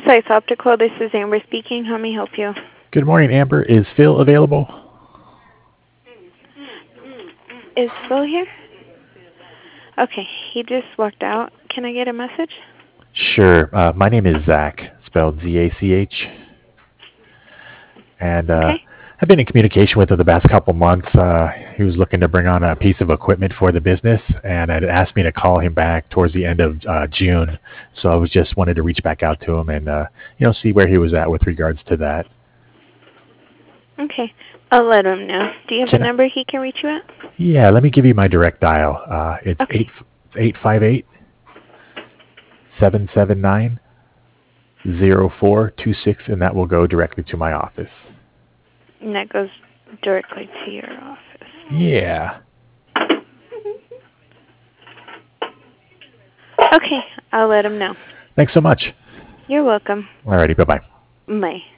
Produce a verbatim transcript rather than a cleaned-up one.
Precise Optical, this is Amber speaking. How may I help you? Good morning, Amber. Is Phil available? Is Phil here? Okay, he just walked out. Can I get a message? Sure. Uh, my name is Zach, spelled Z A C H. And uh, Okay. I've been in communication with him the past couple months. Uh, he was looking to bring on a piece of equipment for the business, and had asked me to call him back towards the end of uh, June. So I was just wanted to reach back out to him and uh, you know see where he was at with regards to that. Okay, I'll let him know. Do you have Can a I, number he can reach you at? yeah, let me give you my direct dial. Uh, it's Okay. eight eight five eight seven seven nine zero four two six, and that will go directly to my office. And that goes directly to your office. Yeah. Okay, I'll let him know. Thanks so much. You're welcome. Alrighty, bye-bye. Bye.